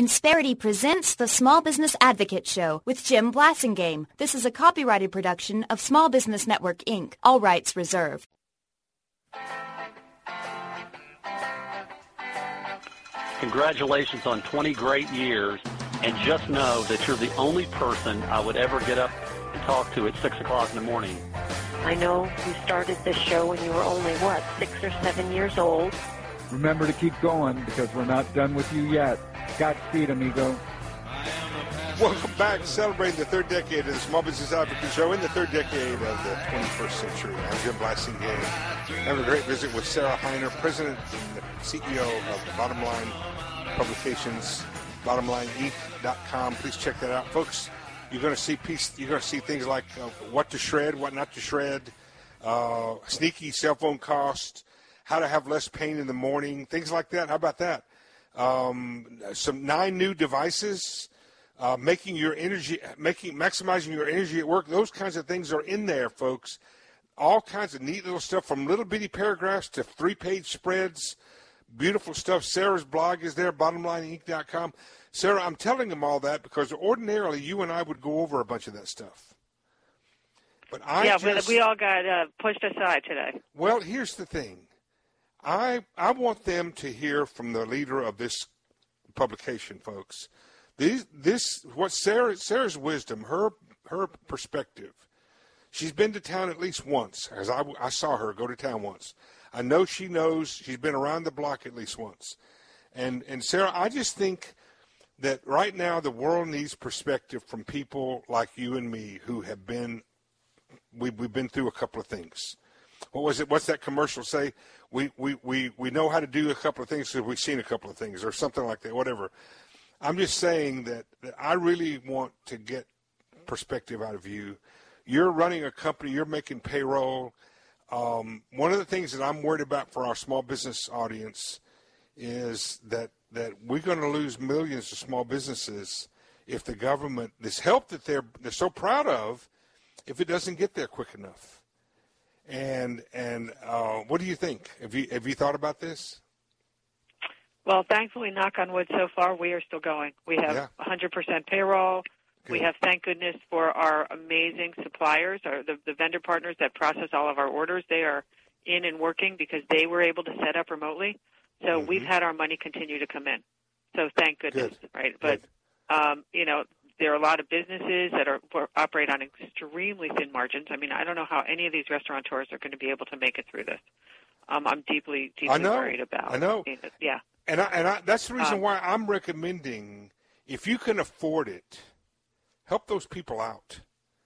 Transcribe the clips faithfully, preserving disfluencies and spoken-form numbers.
Insperity presents the Small Business Advocate Show with Jim Blasingame. This is a copyrighted production of Small Business Network, Incorporated. All rights reserved. Congratulations on twenty great years, and just know that you're the only person I would ever get up and talk to at six o'clock in the morning. I know you started this show when you were only, what, six or seven years old? Remember to keep going because we're not done with you yet. Godspeed, amigo. Welcome back, celebrating the third decade of the Small Business Advocate Show in the third decade of the twenty-first century. I'm Jim Blasingame. Having a great visit with Sarah Hiner, President and the C E O of Bottom Line Publications, bottom line inc dot com. Please check that out, folks. You're going to see piece. You're going to see things like uh, what to shred, what not to shred, uh, sneaky cell phone cost, how to have less pain in the morning, things like that. How about that? Um, some nine new devices, uh, making your energy, making maximizing your energy at work. Those kinds of things are in there, folks. All kinds of neat little stuff, from little bitty paragraphs to three-page spreads. Beautiful stuff. Sarah's blog is there, bottom line inc dot com. Sarah, I'm telling them all that because ordinarily you and I would go over a bunch of that stuff. But I yeah, just, we all got uh, pushed aside today. Well, here's the thing. I I want them to hear from the leader of this publication, folks. These this what Sarah Sarah's wisdom, her her perspective. She's been to town at least once, as I, I saw her go to town once. I know she knows she's been around the block at least once. And and Sarah, I just think that right now the world needs perspective from people like you and me who have been we we've been through a couple of things. What was it? What's that commercial say? We we, we, we know how to do a couple of things because we've seen a couple of things or something like that, whatever. I'm just saying that, that I really want to get perspective out of you. You're running a company. You're making payroll. Um, one of the things that I'm worried about for our small business audience is that, that we're going to lose millions of small businesses if the government, this help that they're they're so proud of, if it doesn't get there quick enough. And and uh, what do you think? Have you have you thought about this? Well, thankfully, knock on wood, so far we are still going. We have yeah. one hundred percent payroll. Good. We have, thank goodness, for our amazing suppliers, our, the, the vendor partners that process all of our orders. They are in and working because they were able to set up remotely. So mm-hmm. we've had our money continue to come in. So thank goodness, Good. right? But Good. um, you know. There are a lot of businesses that are operate on extremely thin margins. I mean, I don't know how any of these restaurateurs are going to be able to make it through this. Um, I'm deeply, deeply I know. worried about. I know. It. Yeah. And I, and I, that's the reason um, why I'm recommending, if you can afford it, help those people out.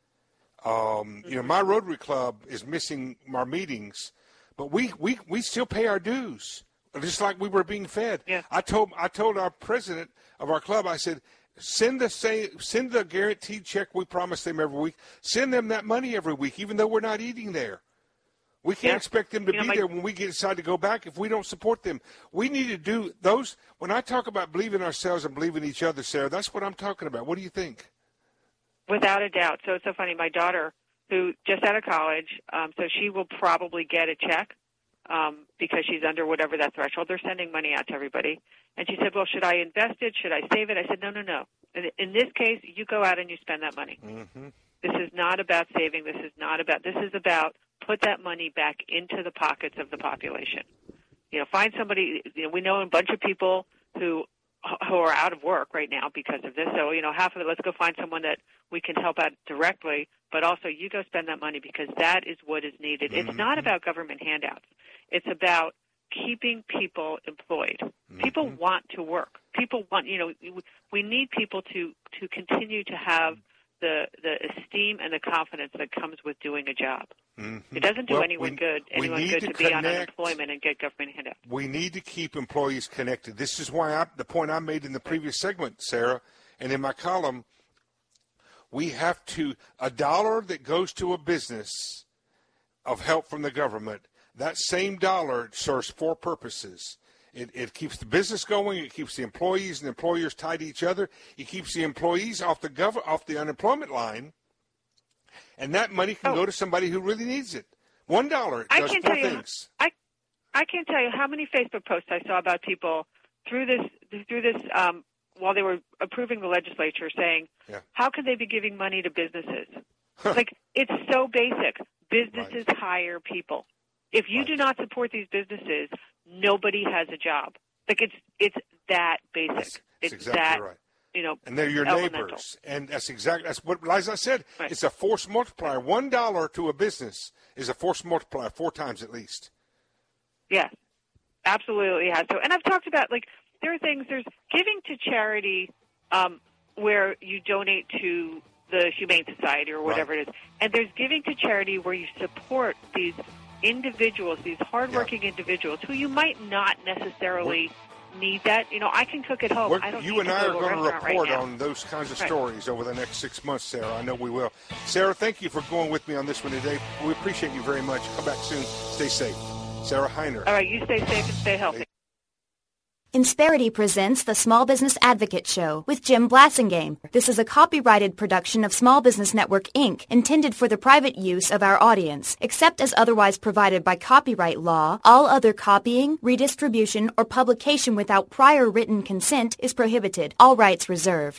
Um, mm-hmm. You know, my Rotary Club is missing our meetings, but we, we, we still pay our dues, just like we were being fed. Yeah. I told I told our president of our club, I said, Send the say, send the guaranteed check we promise them every week. Send them that money every week, even though we're not eating there. We can't yeah. expect them to you be know, my, there when we decide to go back if we don't support them. We need to do those. When I talk about believing ourselves and believing each other, Sarah, that's what I'm talking about. What do you think? Without a doubt. So it's so funny. My daughter, who just out of college, um, so she will probably get a check um, because she's under whatever that threshold. They're sending money out to everybody. And she said, well, should I invest it? Should I save it? I said, no, no, no. In, in this case, you go out and you spend that money. Mm-hmm. This is not about saving. This is not about, this is about put that money back into the pockets of the population. You know, find somebody, you know, we know a bunch of people who who are out of work right now because of this. So, you know, half of it, let's go find someone that we can help out directly, but also you go spend that money because that is what is needed. Mm-hmm. It's not about government handouts. It's about keeping people employed. Mm-hmm. People want to work. People want, you know, we need people to, to continue to have the the esteem and the confidence that comes with doing a job. Mm-hmm. It doesn't do well, anyone we, good, anyone good to, to be on unemployment and get government handouts. We need to keep employees connected. This is why I, the point I made in the previous segment, Sarah, and in my column, we have to, a dollar that goes to a business of help from the government, that same dollar serves four purposes. It, it keeps the business going. It keeps the employees and the employers tied to each other. It keeps the employees off the gov- off the unemployment line, and that money can oh. go to somebody who really needs it. One dollar I does can't four tell you, things. I I can't tell you how many Facebook posts I saw about people through this through this um, while they were approving the legislature, saying, yeah. how could they be giving money to businesses? Like, it's so basic. Businesses right. hire people. If you right. do not support these businesses, nobody has a job. Like, it's it's that basic. That's, that's it's exactly that, right. You know, and they're your elemental. neighbors. And that's exactly, that's what, as I said, right. it's a force multiplier. One dollar to a business is a force multiplier four times at least. Yes, absolutely has to. And I've talked about, like, there are things, there's giving to charity um, where you donate to the Humane Society or whatever right. it is. And there's giving to charity where you support these individuals, these hardworking yeah. individuals who you might not necessarily We're, need that. You know, I can cook at home. I don't you need and to I go are to a going to report right on those kinds of right. stories over the next six months, Sarah. I know we will. Sarah, thank you for going with me on this one today. We appreciate you very much. Come back soon. Stay safe. Sarah Hiner. All right, you stay safe and stay healthy. Insperity presents the Small Business Advocate Show with Jim Blasingame. This is a copyrighted production of Small Business Network, Incorporated, intended for the private use of our audience. Except as otherwise provided by copyright law, all other copying, redistribution, or publication without prior written consent is prohibited. All rights reserved.